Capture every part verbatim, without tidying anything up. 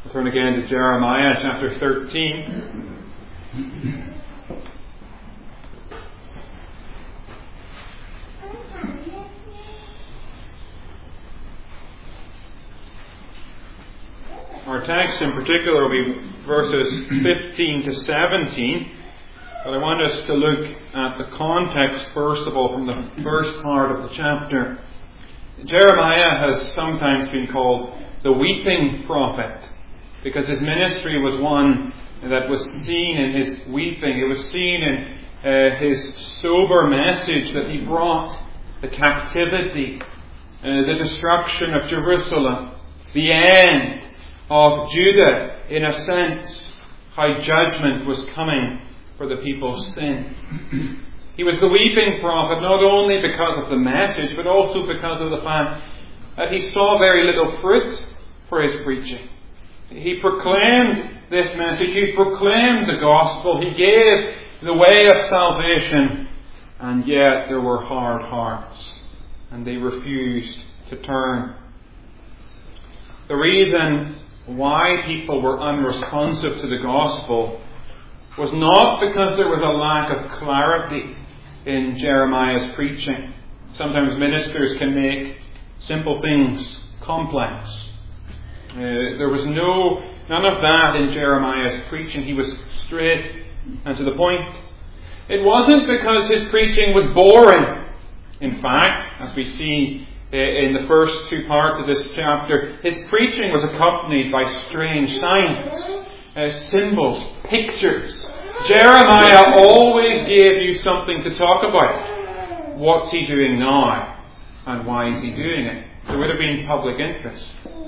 Turn again to Jeremiah chapter thirteen. Our text in particular will be verses fifteen to seventeen. But I want us to look at the context first of all from the first part of the chapter. Jeremiah has sometimes been called the weeping prophet, because his ministry was one that was seen in his weeping. It was seen in uh, his sober message that he brought: the captivity, uh, the destruction of Jerusalem, the end of Judah, in a sense, how judgment was coming for the people's sin. He was the weeping prophet not only because of the message, but also because of the fact that he saw very little fruit for his preaching. He proclaimed this message, he proclaimed the gospel, he gave the way of salvation, and yet there were hard hearts, and they refused to turn. The reason why people were unresponsive to the gospel was not because there was a lack of clarity in Jeremiah's preaching. Sometimes ministers can make simple things complex. Uh, there was no none of that in Jeremiah's preaching. He was straight and to the point. It wasn't because his preaching was boring. In fact, as we see uh, in the first two parts of this chapter, his preaching was accompanied by strange signs, uh, symbols, pictures. Jeremiah always gave you something to talk about. What's he doing now? And why is he doing it? There would have been public interest.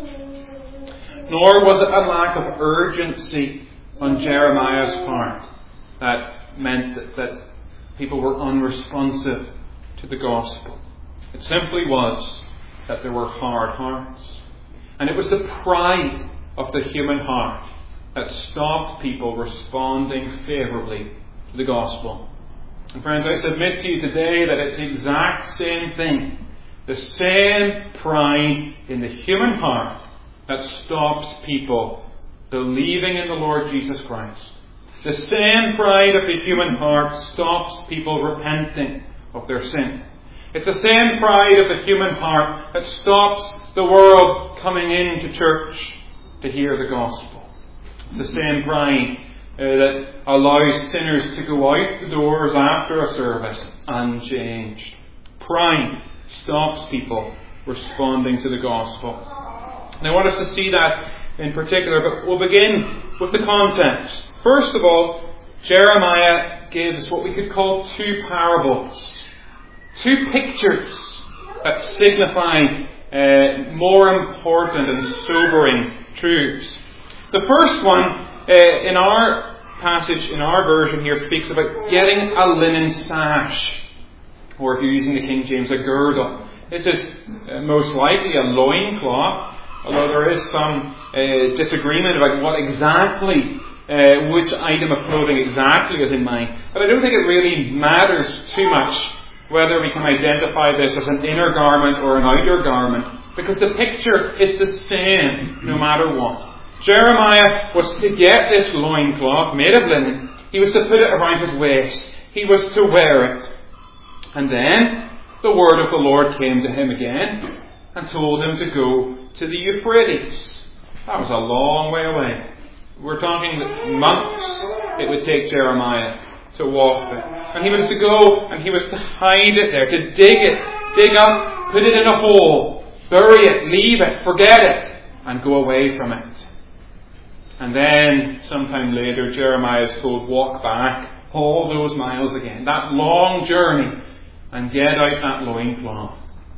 Nor was it a lack of urgency on Jeremiah's part that meant that, that people were unresponsive to the gospel. It simply was that there were hard hearts. And it was the pride of the human heart that stopped people responding favourably to the gospel. And friends, I submit to you today that it's the exact same thing. The same pride in the human heart that stops people believing in the Lord Jesus Christ. The same pride of the human heart stops people repenting of their sin. It's the same pride of the human heart that stops the world coming into church to hear the gospel. It's the same pride uh, that allows sinners to go out the doors after a service unchanged. Pride stops people responding to the gospel. And I want us to see that in particular, but we'll begin with the context. First of all, Jeremiah gives what we could call two parables. Two pictures that signify uh, more important and sobering truths. The first one, uh, in our passage, in our version here, speaks about getting a linen sash, or if you're using the King James, a girdle. This is uh, most likely a loincloth, although there is some uh, disagreement about what exactly, uh, which item of clothing exactly is in mind. But I don't think it really matters too much whether we can identify this as an inner garment or an outer garment, because the picture is the same no matter what. Jeremiah was to get this loincloth made of linen. He was to put it around his waist. He was to wear it. And then the word of the Lord came to him again and told him to go to the Euphrates. That was a long way away. We're talking months it would take Jeremiah to walk there. And he was to go and he was to hide it there, to dig it, dig up, put it in a hole, bury it, leave it, forget it, and go away from it. And then, sometime later, Jeremiah is told, walk back all those miles again, that long journey, and get out that loincloth.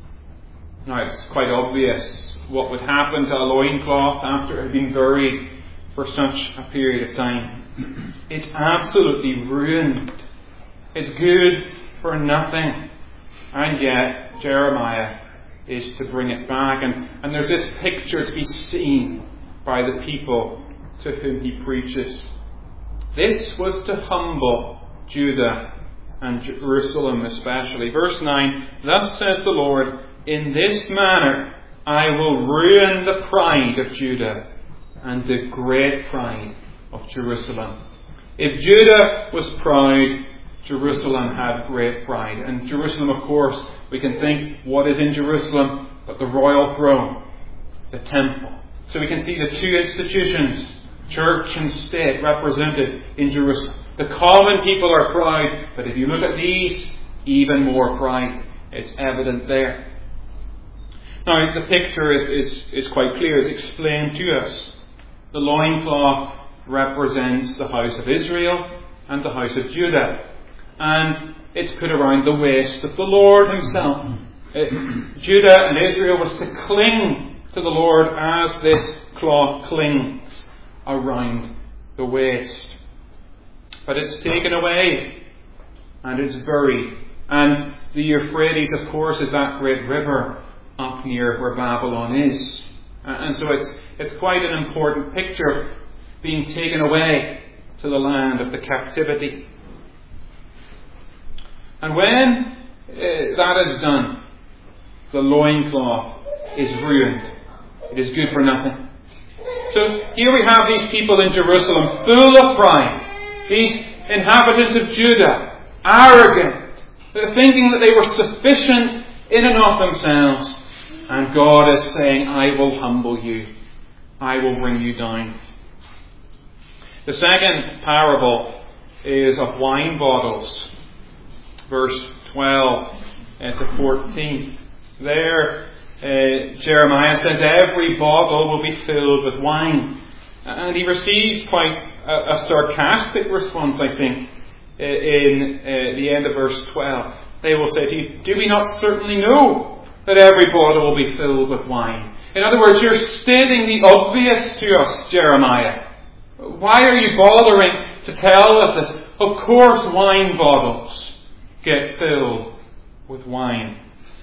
Now, it's quite obvious what would happen to a loincloth after it had been buried for such a period of time. It's absolutely ruined. It's good for nothing. And yet, Jeremiah is to bring it back. And, and there's this picture to be seen by the people to whom he preaches. This was to humble Judah and Jerusalem especially. Verse nine, thus says the Lord, in this manner I will ruin the pride of Judah and the great pride of Jerusalem. If Judah was proud, Jerusalem had great pride. And Jerusalem, of course, we can think, what is in Jerusalem but the royal throne, the temple. So we can see the two institutions, church and state, represented in Jerusalem. The common people are proud, but if you look at these, even more pride. It's evident there. Now, the picture is, is, is quite clear. It's explained to us. The loincloth represents the house of Israel and the house of Judah. And it's put around the waist of the Lord himself. Uh, Judah and Israel was to cling to the Lord as this cloth clings around the waist. But it's taken away and it's buried. And the Euphrates, of course, is that great river up near where Babylon is. And so it's it's quite an important picture, being taken away to the land of the captivity. And when uh, that is done, the loincloth is ruined. It is good for nothing. So here we have these people in Jerusalem full of pride. These inhabitants of Judah, arrogant, thinking that they were sufficient in and of themselves. And God is saying, I will humble you. I will bring you down. The second parable is of wine bottles. Verse twelve to fourteen. There, uh, Jeremiah says, every bottle will be filled with wine. And he receives quite a, a sarcastic response, I think, in uh, the end of verse twelve. They will say to you, do we not certainly know that every bottle will be filled with wine? In other words, you're stating the obvious to us, Jeremiah. Why are you bothering to tell us this? Of course wine bottles get filled with wine.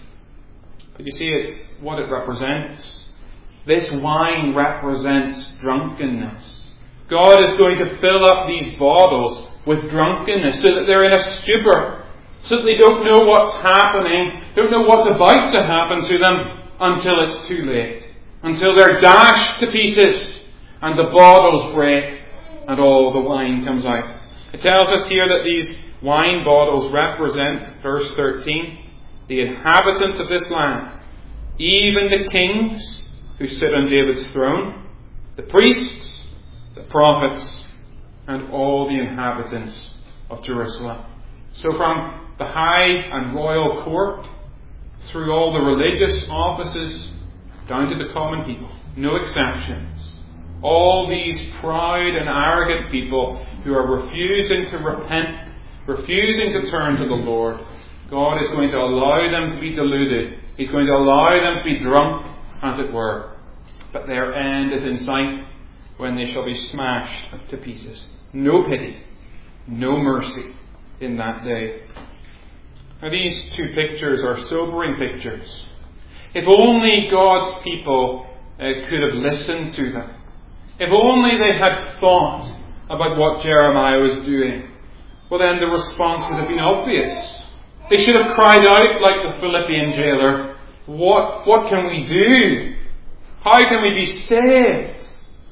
But you see, it's what it represents. This wine represents drunkenness. God is going to fill up these bottles with drunkenness so that they're in a stupor, so that they don't know what's happening, don't know what's about to happen to them until it's too late, until they're dashed to pieces and the bottles break and all the wine comes out. It tells us here that these wine bottles represent, verse thirteen, the inhabitants of this land, even the kings who sit on David's throne, the priests, the prophets, and all the inhabitants of Jerusalem. So from the high and royal court, through all the religious offices, down to the common people, no exceptions. All these proud and arrogant people who are refusing to repent, refusing to turn to the Lord, God is going to allow them to be deluded. He's going to allow them to be drunk, as it were. But their end is in sight when they shall be smashed to pieces. No pity, no mercy in that day. Now, these two pictures are sobering pictures. If only God's people uh, could have listened to them. If only they had thought about what Jeremiah was doing. Well, then the response would have been obvious. They should have cried out like the Philippian jailer, What, what can we do? How can we be saved?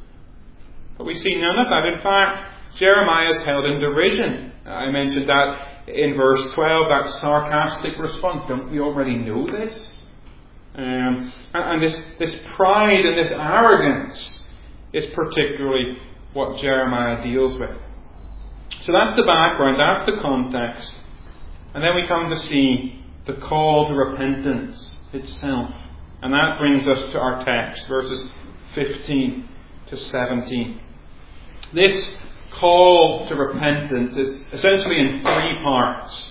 But we see none of that. In fact, Jeremiah is held in derision. I mentioned that in verse twelve, that sarcastic response. Don't we already know this? Um, and, and this, this pride and this arrogance is particularly what Jeremiah deals with. So that's the background, that's the context. And then we come to see the call to repentance itself. And that brings us to our text, verses fifteen to seventeen. This call to repentance is essentially in three parts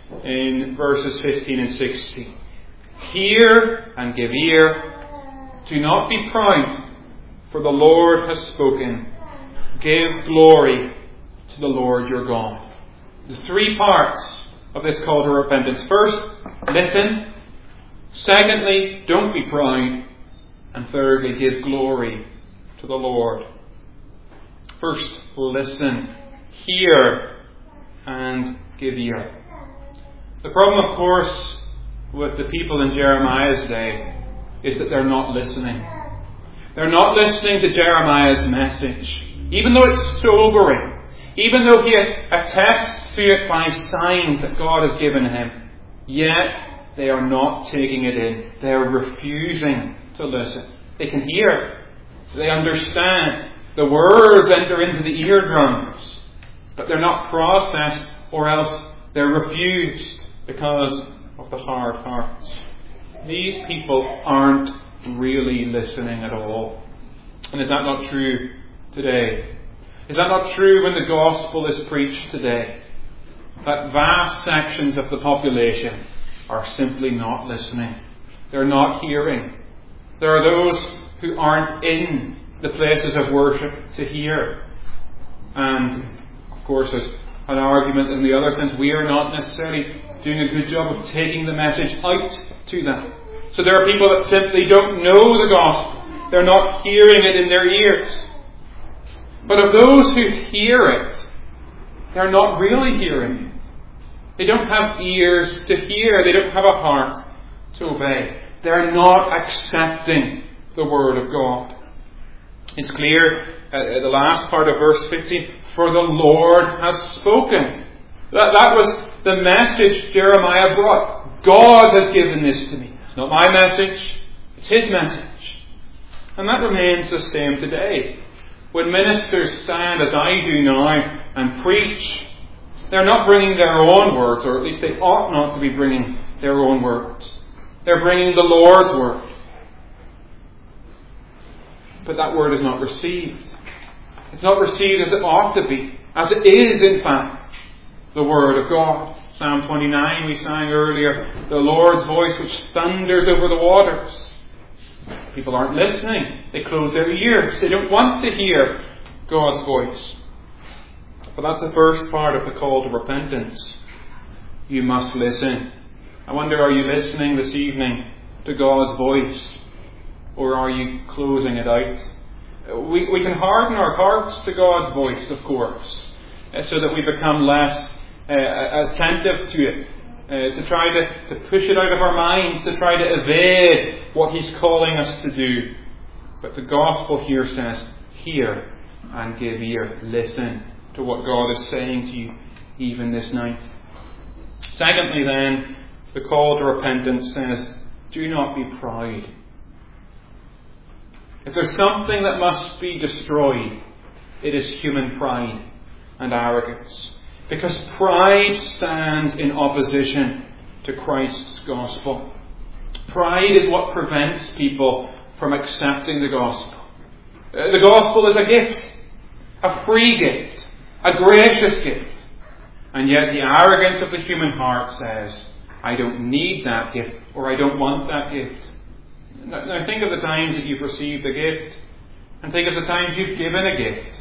in verses fifteen and sixteen. Hear and give ear. Do not be proud, for the Lord has spoken. Give glory to the Lord your God. The three parts of this call to repentance. First, listen. Secondly, don't be proud. And thirdly, give glory to the Lord. First, listen, hear, and give ear. The problem, of course, with the people in Jeremiah's day is that they're not listening. They're not listening to Jeremiah's message, even though it's sobering, even though he attests to it by signs that God has given him. Yet they are not taking it in. They are refusing to listen. They can hear. They understand. The words enter into the eardrums. But they're not processed, or else they're refused because of the hard hearts. These people aren't really listening at all. And is that not true today? Is that not true when the gospel is preached today? That vast sections of the population are simply not listening. They're not hearing. There are those who aren't in the places of worship to hear. And, of course, there's an argument in the other sense. We are not necessarily doing a good job of taking the message out to them. So there are people that simply don't know the gospel. They're not hearing it in their ears. But of those who hear it, they're not really hearing it. They don't have ears to hear. They don't have a heart to obey. They're not accepting the word of God. It's clear uh, the last part of verse fifteen, for the Lord has spoken. That, that was the message Jeremiah brought. God has given this to me. It's not my message, it's his message. And that remains the same today. When ministers stand, as I do now, and preach, they're not bringing their own words, or at least they ought not to be bringing their own words. They're bringing the Lord's word. But that word is not received. It's not received as it ought to be, as it is, in fact, the word of God. Psalm twenty-nine, we sang earlier, the Lord's voice which thunders over the waters. People aren't listening. They close their ears. They don't want to hear God's voice. But that's the first part of the call to repentance. You must listen. I wonder, are you listening this evening to God's voice? Or are you closing it out? We, we can harden our hearts to God's voice, of course, so that we become less uh, attentive to it. Uh, to try to, to push it out of our minds, to try to evade what he's calling us to do. But the gospel here says, hear and give ear. Listen to what God is saying to you even this night. Secondly then, the call to repentance says, do not be proud. If there's something that must be destroyed, it is human pride and arrogance. Because pride stands in opposition to Christ's gospel. Pride is what prevents people from accepting the gospel. The gospel is a gift, a free gift, a gracious gift. And yet the arrogance of the human heart says, I don't need that gift, or I don't want that gift. Now think of the times that you've received a gift, and think of the times you've given a gift.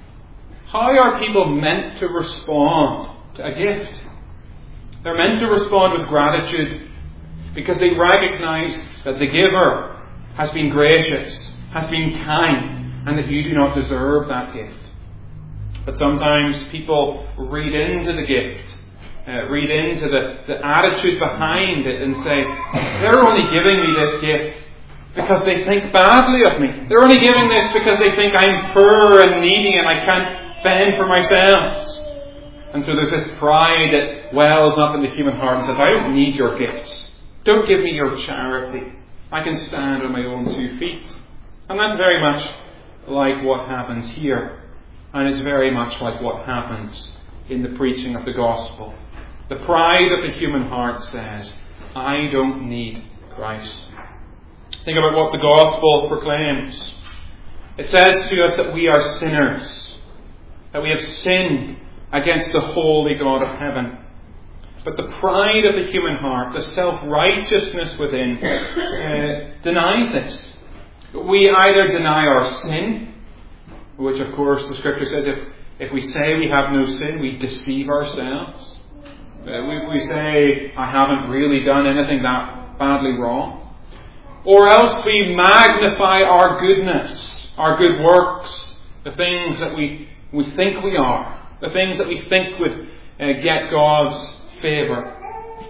How are people meant to respond to a gift? They're meant to respond with gratitude because they recognize that the giver has been gracious, has been kind, and that you do not deserve that gift. But sometimes people read into the gift, uh, read into the, the attitude behind it and say, they're only giving me this gift because they think badly of me. They're only giving this because they think I'm poor and needy and I can't fend for myself. And so there's this pride that wells up in the human heart and says, I don't need your gifts. Don't give me your charity. I can stand on my own two feet. And that's very much like what happens here. And it's very much like what happens in the preaching of the gospel. The pride of the human heart says, I don't need Christ. Think about what the gospel proclaims. It says to us that we are sinners, that we have sinned against the holy God of heaven. But the pride of the human heart, the self-righteousness within, uh, denies this. We either deny our sin, which of course the scripture says if, if we say we have no sin, we deceive ourselves. Uh, we, we say, I haven't really done anything that badly wrong. Or else we magnify our goodness, our good works, the things that we, we think we are, the things that we think would uh, get God's favour.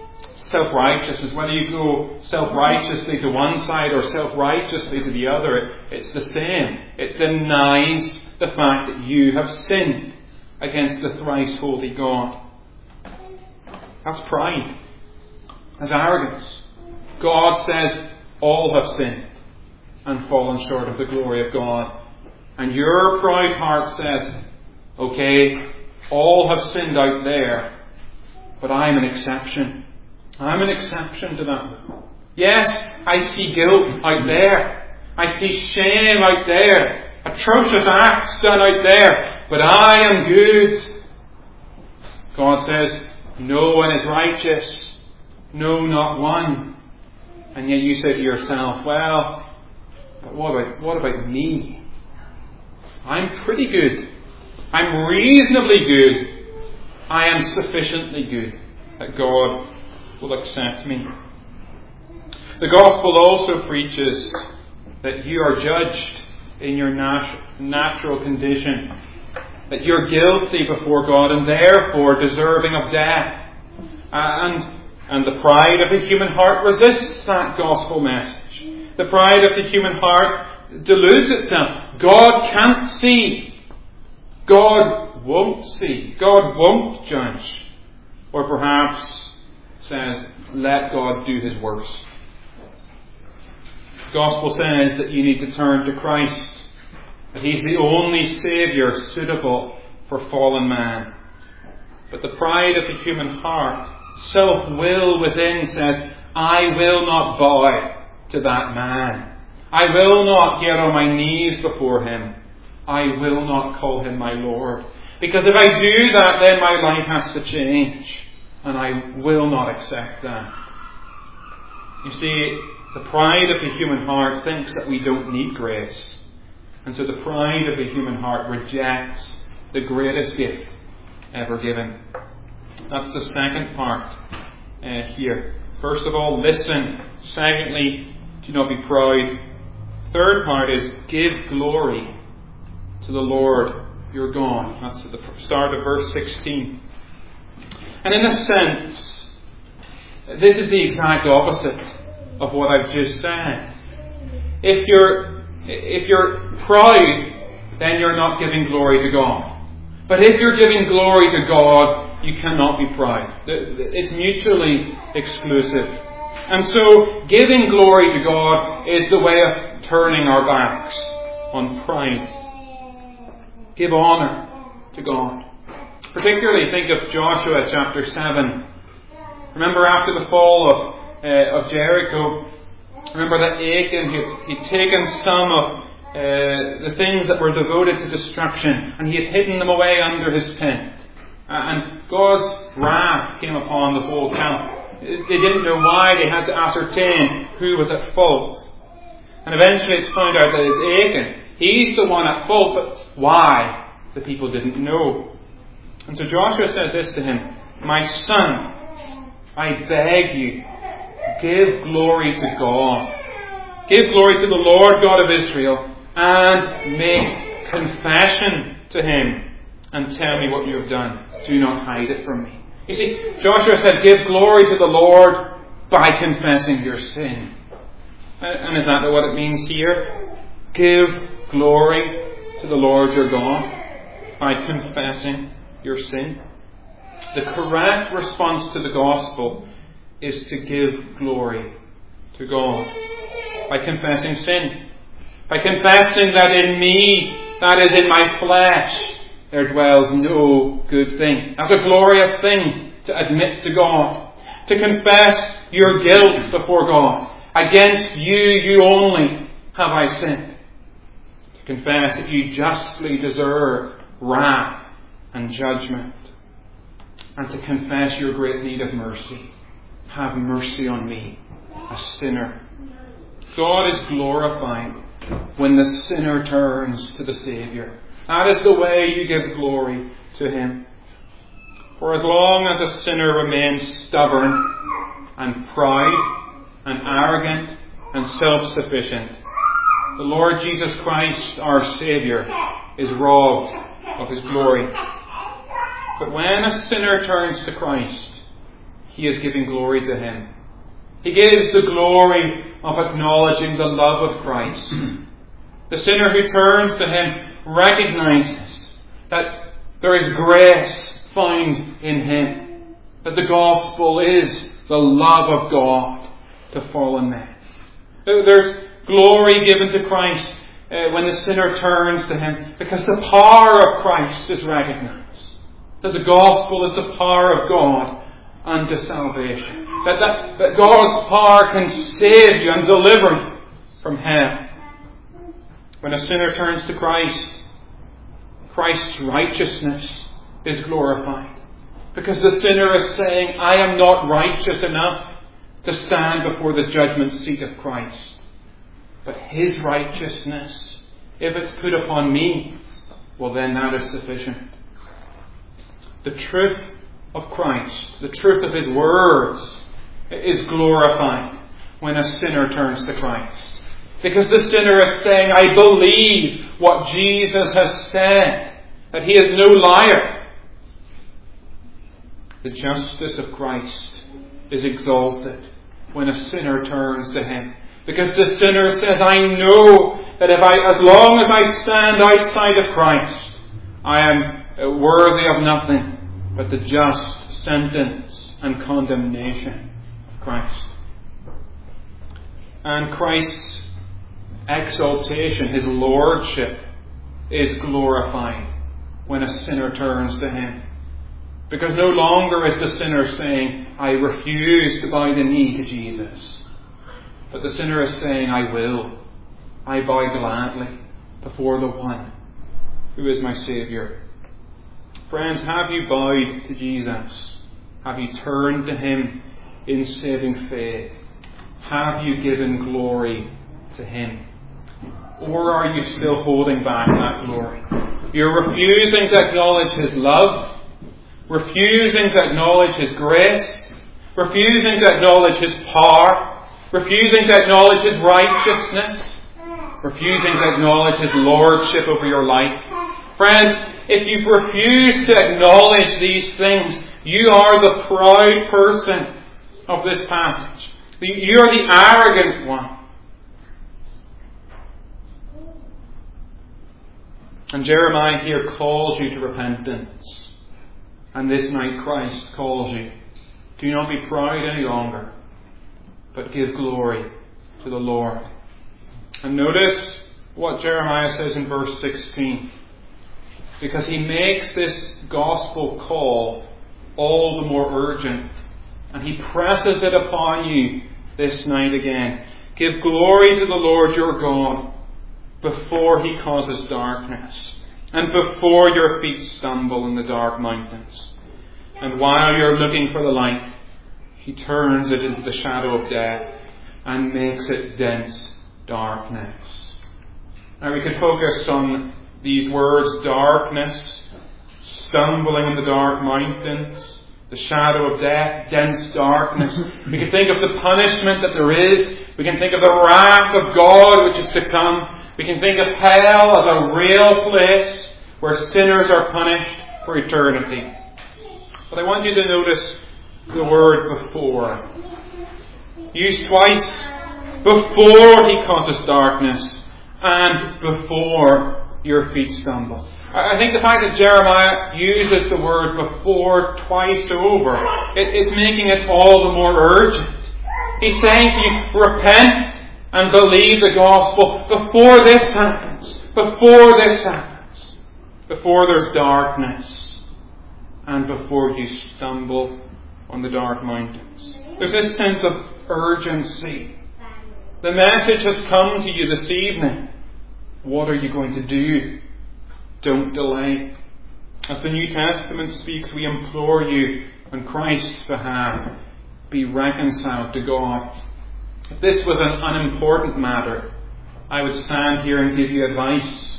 self-righteousness, whether you go self-righteously to one side or self-righteously to the other, it's the same. It denies the fact that you have sinned against the thrice holy God. That's pride. That's arrogance. God says all have sinned and fallen short of the glory of God. And your proud heart says, okay, all have sinned out there, but I'm an exception. I'm an exception to that. Yes, I see guilt out there. I see shame out there. Atrocious acts done out there. But I am good. God says, no one is righteous. No, not one. And yet you say to yourself, well, but what about, what about me? I'm pretty good. I'm reasonably good. I am sufficiently good that God will accept me. The gospel also preaches that you are judged in your nat- natural condition, that you're guilty before God and therefore deserving of death. And, and the pride of the human heart resists that gospel message. The pride of the human heart deludes itself. God can't see. God won't see. God won't judge. Or perhaps says, let God do his worst. The gospel says that you need to turn to Christ, that he's the only Saviour suitable for fallen man. But the pride of the human heart, self-will within says, I will not bow to that man. I will not get on my knees before him. I will not call him my Lord. Because if I do that, then my life has to change. And I will not accept that. You see, the pride of the human heart thinks that we don't need grace. And so the pride of the human heart rejects the greatest gift ever given. That's the second part uh, here. First of all, listen. Secondly, do not be proud. Third part is give glory to the Lord your God. That's at the start of verse sixteen. And in a sense, this is the exact opposite of what I've just said. If you're, if you're proud, then you're not giving glory to God. But if you're giving glory to God, you cannot be proud. It's mutually exclusive. And so, giving glory to God is the way of turning our backs on pride. Give honour to God. Particularly think of Joshua chapter seven. Remember after the fall of, uh, of Jericho, remember that Achan, he'd, he'd taken some of uh, the things that were devoted to destruction and he had hidden them away under his tent. Uh, and God's wrath came upon the whole camp. They didn't know why. They had to ascertain who was at fault. And eventually it's found out that it's Achan. He's the one at fault, but why? The people didn't know. And so Joshua says this to him, my son, I beg you, give glory to God. Give glory to the Lord God of Israel and make confession to him and tell me what you have done. Do not hide it from me. You see, Joshua said, give glory to the Lord by confessing your sin. And is that what it means here? Give glory to the Lord your God by confessing your sin. The correct response to the gospel is to give glory to God by confessing sin. By confessing that in me, that is in my flesh, there dwells no good thing. That's a glorious thing to admit to God. To confess your guilt before God. Against you, you only have I sinned. To confess that you justly deserve wrath and judgment. And to confess your great need of mercy. Have mercy on me, a sinner. God is glorified when the sinner turns to the Saviour. That is the way you give glory to Him. For as long as a sinner remains stubborn and proud and arrogant and self-sufficient, the Lord Jesus Christ, our Saviour, is robbed of His glory. But when a sinner turns to Christ, he is giving glory to him. He gives the glory of acknowledging the love of Christ. The sinner who turns to him recognizes that there is grace found in him, that the gospel is the love of God to fallen men. There's glory given to Christ uh, when the sinner turns to him, because the power of Christ is recognized. That the gospel is the power of God unto salvation. That, that, that God's power can save you and deliver you from hell. When a sinner turns to Christ, Christ's righteousness is glorified. Because the sinner is saying, I am not righteous enough to stand before the judgment seat of Christ. But his righteousness, if it's put upon me, well then that is sufficient. The truth of Christ, the truth of his words, is glorified when a sinner turns to Christ. Because the sinner is saying, I believe what Jesus has said, that he is no liar. The justice of Christ is exalted when a sinner turns to him. Because the sinner says, I know that if I, as long as I stand outside of Christ, I am worthy of nothing but the just sentence and condemnation of Christ. And Christ's exaltation, his lordship, is glorified when a sinner turns to him. Because no longer is the sinner saying, I refuse to bow the knee to Jesus. But the sinner is saying, I will. I bow gladly before the one who is my Saviour. Friends, have you bowed to Jesus? Have you turned to him in saving faith? Have you given glory to him? Or are you still holding back that glory? You're refusing to acknowledge his love, refusing to acknowledge his grace, refusing to acknowledge his power, refusing to acknowledge his righteousness, refusing to acknowledge his lordship over your life. Friends, if you refuse to acknowledge these things, you are the proud person of this passage. You are the arrogant one. And Jeremiah here calls you to repentance. And this night Christ calls you. Do not be proud any longer, but give glory to the Lord. And notice what Jeremiah says in verse sixteen. Because he makes this gospel call all the more urgent. And he presses it upon you this night again. Give glory to the Lord your God before he causes darkness, and before your feet stumble in the dark mountains. And while you're looking for the light, he turns it into the shadow of death and makes it dense darkness. Now we could focus on these words, darkness, stumbling in the dark mountains, the shadow of death, dense darkness. We can think of the punishment that there is. We can think of the wrath of God which is to come. We can think of hell as a real place where sinners are punished for eternity. But I want you to notice the word before. Used twice. Before he causes darkness and before your feet stumble. I think the fact that Jeremiah uses the word before twice over, it is making it all the more urgent. He's saying to you, repent and believe the gospel before this happens. Before this happens. Before there's darkness. And before you stumble on the dark mountains. There's this sense of urgency. The message has come to you this evening. What are you going to do? Don't delay. As the New Testament speaks, we implore you on Christ's behalf, be reconciled to God. If this was an unimportant matter, I would stand here and give you advice.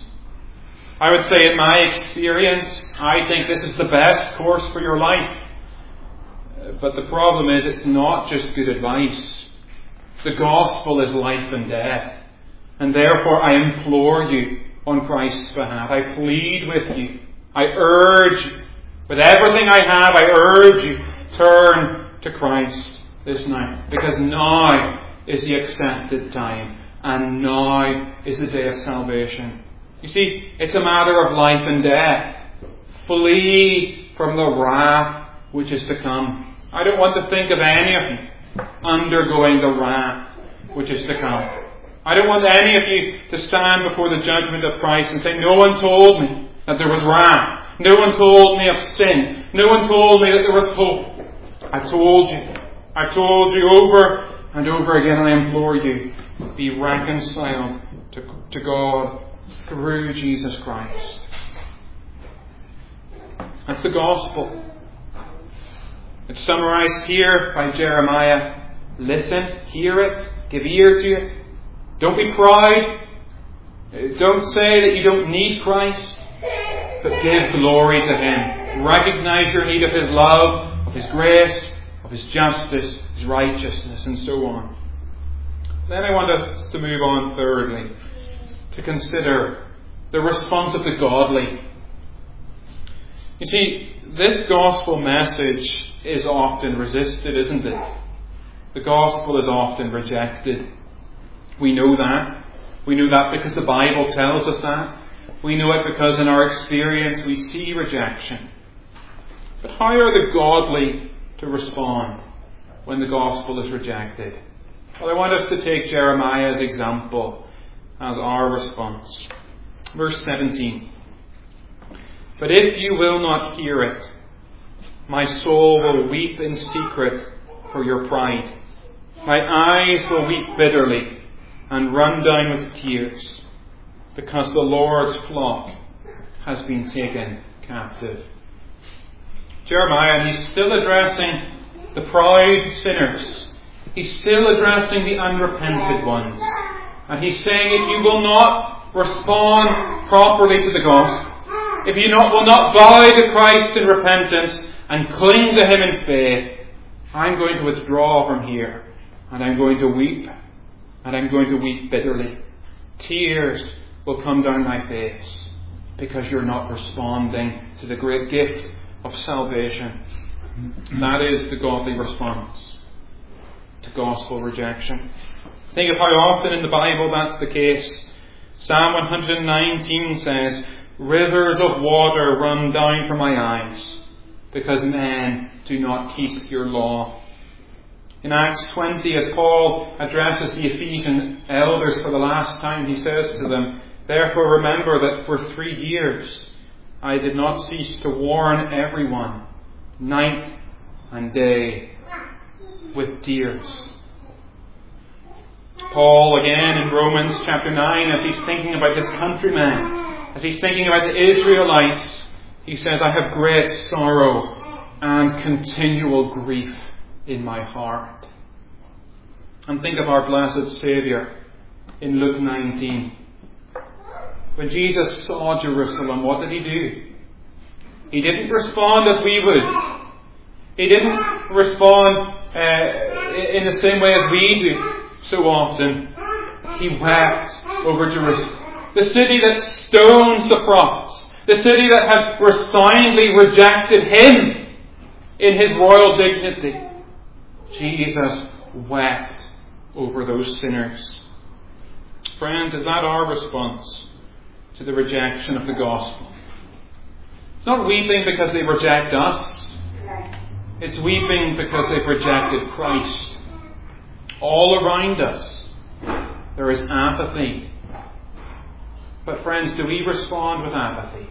I would say, in my experience, I think this is the best course for your life. But the problem is, it's not just good advice. The gospel is life and death. And therefore I implore you on Christ's behalf. I plead with you. I urge you. With everything I have, I urge you, turn to Christ this night. Because now is the accepted time. And now is the day of salvation. You see, it's a matter of life and death. Flee from the wrath which is to come. I don't want to think of any of you undergoing the wrath which is to come. I don't want any of you to stand before the judgment of Christ and say, no one told me that there was wrath. No one told me of sin. No one told me that there was hope. I've told you. I've told you over and over again. I implore you, be reconciled to, to God through Jesus Christ. That's the gospel. It's summarized here by Jeremiah. Listen, hear it, give ear to it. Don't be proud. Don't say that you don't need Christ, but give glory to Him. Recognize your need of His love, of His grace, of His justice, His righteousness, and so on. Then I want us to move on thirdly, to consider the response of the godly. You see, this gospel message is often resisted, isn't it? The gospel is often rejected. We know that. We know that because the Bible tells us that. We know it because in our experience we see rejection. But how are the godly to respond when the gospel is rejected? Well, I want us to take Jeremiah's example as our response. Verse seventeen. But if you will not hear it, my soul will weep in secret for your pride. My eyes will weep bitterly and run down with tears, because the Lord's flock has been taken captive. Jeremiah, he's still addressing the proud sinners. He's still addressing the unrepented ones. And he's saying, if you will not respond properly to the gospel, if you not, will not bow to Christ in repentance and cling to Him in faith, I'm going to withdraw from here. And I'm going to weep. And I'm going to weep bitterly. Tears will come down my face because you're not responding to the great gift of salvation. That is the godly response to gospel rejection. Think of how often in the Bible that's the case. Psalm one nineteen says, rivers of water run down from my eyes because men do not keep your law. In Acts twenty, as Paul addresses the Ephesian elders for the last time, he says to them, therefore remember that for three years I did not cease to warn everyone, night and day, with tears. Paul again in Romans chapter nine, as he's thinking about his countrymen, as he's thinking about the Israelites, he says, I have great sorrow and continual grief in my heart. And think of our blessed Saviour in Luke nineteen. When Jesus saw Jerusalem, what did He do? He didn't respond as we would. He didn't respond uh, in the same way as we do so often. He wept over Jerusalem. The city that stones the prophets. The city that had resoundingly rejected Him in His royal dignity. Jesus wept over those sinners. Friends, is that our response to the rejection of the gospel? It's not weeping because they reject us. It's weeping because they've rejected Christ. All around us, there is apathy. But friends, do we respond with apathy?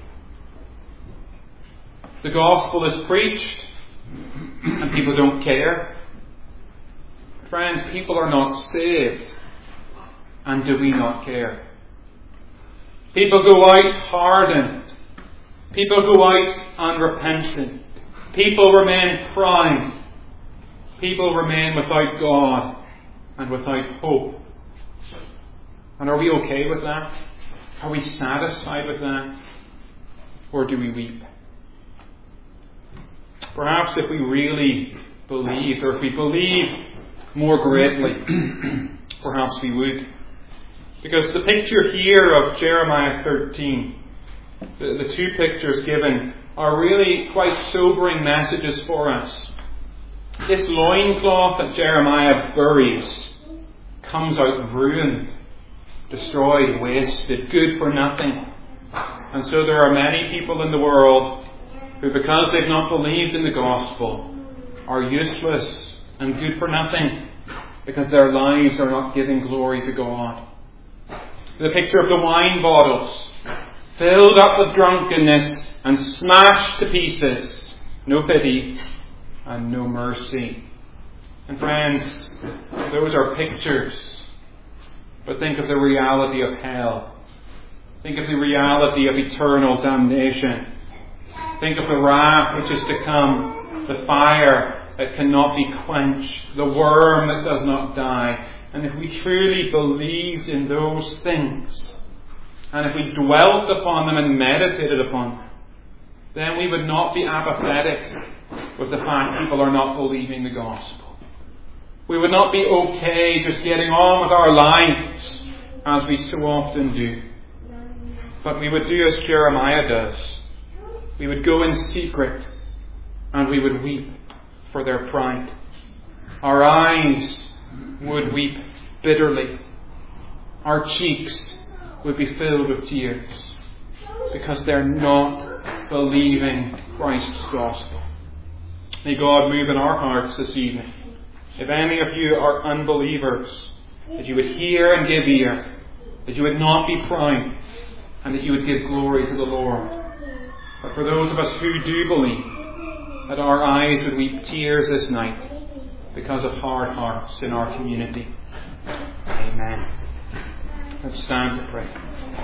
The gospel is preached and people don't care. Friends, people are not saved. And do we not care? People go out hardened. People go out unrepentant. People remain proud. People remain without God and without hope. And are we okay with that? Are we satisfied with that? Or do we weep? Perhaps if we really believed, or if we believed more greatly, perhaps we would. Because the picture here of Jeremiah thirteen, the, the two pictures given, are really quite sobering messages for us. This loincloth that Jeremiah buries comes out ruined, destroyed, wasted, good for nothing. And so there are many people in the world who, because they've not believed in the gospel, are useless and good for nothing, because their lives are not giving glory to God. The picture of the wine bottles, filled up with drunkenness and smashed to pieces. No pity and no mercy. And friends, those are pictures. But think of the reality of hell. Think of the reality of eternal damnation. Think of the wrath which is to come, the fire that cannot be quenched, the worm that does not die. And if we truly believed in those things, and if we dwelt upon them and meditated upon them, then we would not be apathetic with the fact people are not believing the gospel. We would not be okay just getting on with our lives as we so often do. But we would do as Jeremiah does. We would go in secret and we would weep for their pride. Our eyes would weep bitterly. Our cheeks would be filled with tears because they're not believing Christ's gospel. May God move in our hearts this evening. If any of you are unbelievers, that you would hear and give ear, that you would not be proud, and that you would give glory to the Lord. But for those of us who do believe, that our eyes would weep tears this night because of hard hearts in our community. Amen. Let's stand to pray.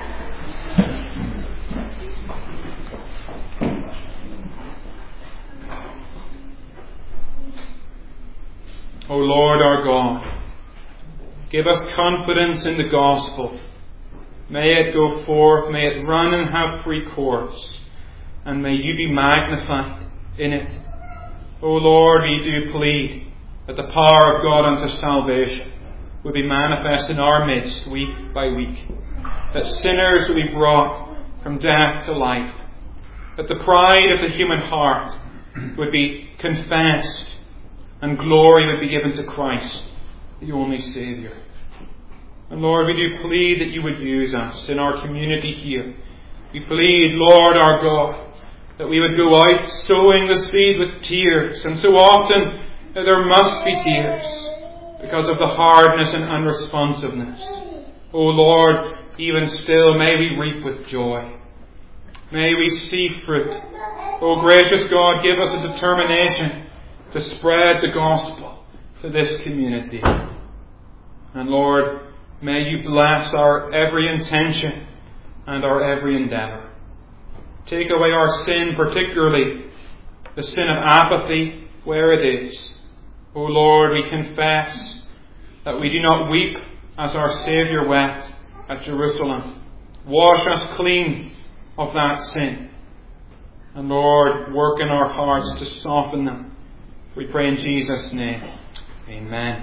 O Lord our God, give us confidence in the gospel. May it go forth, may it run and have free course, and may you be magnified in it. O Lord, we do plead that the power of God unto salvation would be manifest in our midst week by week, that sinners would be brought from death to life, that the pride of the human heart would be confessed, and glory would be given to Christ, the only Saviour. And Lord, we do plead that you would use us in our community here. We plead, Lord our God, that we would go out sowing the seed with tears. And so often there must be tears because of the hardness and unresponsiveness. O Lord, even still may we reap with joy. May we see fruit. O gracious God, give us a determination to spread the gospel to this community. And Lord, may you bless our every intention and our every endeavour. Take away our sin, particularly the sin of apathy where it is. O Lord, we confess that we do not weep as our Saviour wept at Jerusalem. Wash us clean of that sin. And Lord, work in our hearts to soften them. We pray in Jesus' name. Amen.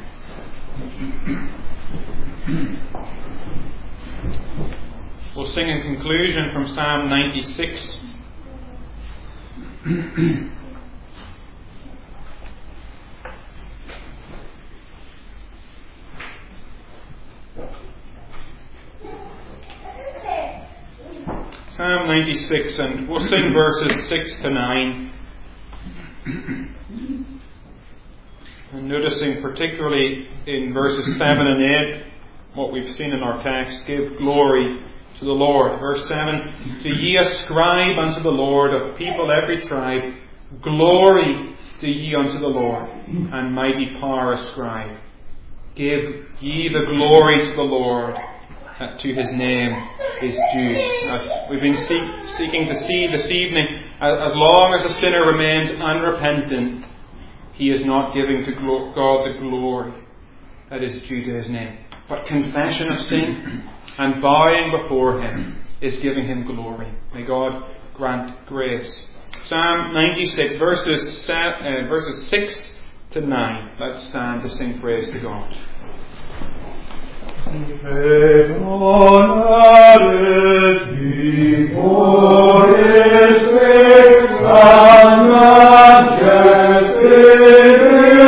We'll sing in conclusion from Psalm ninety-six. Psalm ninety-six, and we'll sing verses six to nine. And noticing particularly in verses seven and eight, what we've seen in our text, give glory to the Lord. Verse seven, do ye ascribe unto the Lord of people every tribe, glory do ye unto the Lord, and mighty power ascribe. Give ye the glory to the Lord, that to his name is due. As we've been seek, seeking to see this evening, as, as long as a sinner remains unrepentant, he is not giving to God the glory that is due to his name. But confession of sin and bowing before him is giving him glory. May God grant grace. Psalm ninety-six, verses, seven, uh, verses six to nine. Let's stand to sing praise to God. Before his face and majesty.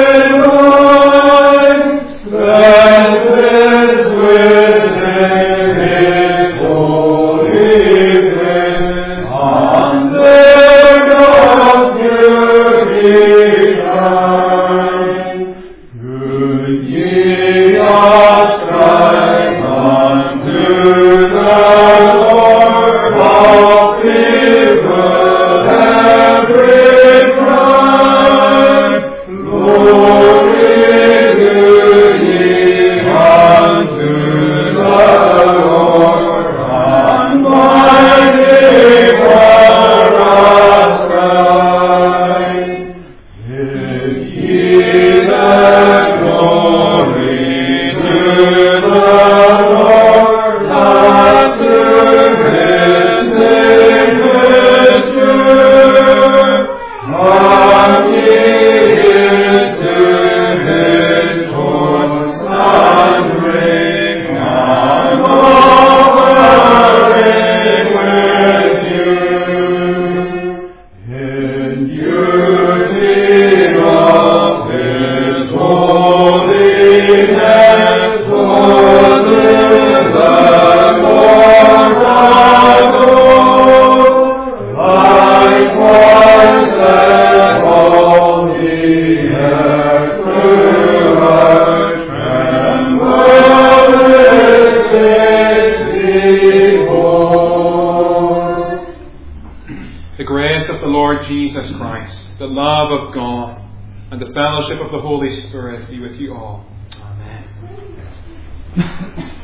The grace of the Lord Jesus Christ, the love of God, and the fellowship of the Holy Spirit be with you all. Amen.